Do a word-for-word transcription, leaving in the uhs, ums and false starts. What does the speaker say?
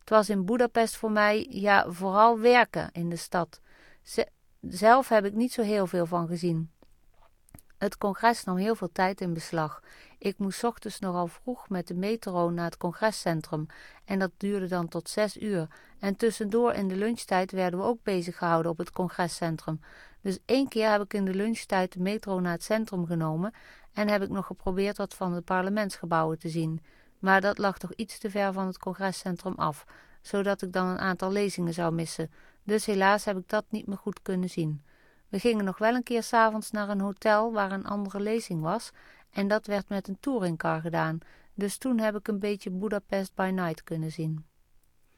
Het was in Boedapest voor mij ja, vooral werken in de stad. Z- zelf heb ik niet zo heel veel van gezien. Het congres nam heel veel tijd in beslag. Ik moest 's ochtends nogal vroeg met de metro naar het congrescentrum en dat duurde dan tot zes uur. En tussendoor in de lunchtijd werden we ook bezig gehouden op het congrescentrum. Dus één keer heb ik in de lunchtijd de metro naar het centrum genomen en heb ik nog geprobeerd wat van de parlementsgebouwen te zien. Maar dat lag toch iets te ver van het congrescentrum af, zodat ik dan een aantal lezingen zou missen. Dus helaas heb ik dat niet meer goed kunnen zien. We gingen nog wel een keer 's avonds naar een hotel waar een andere lezing was en dat werd met een touringcar gedaan. Dus toen heb ik een beetje Budapest by Night kunnen zien.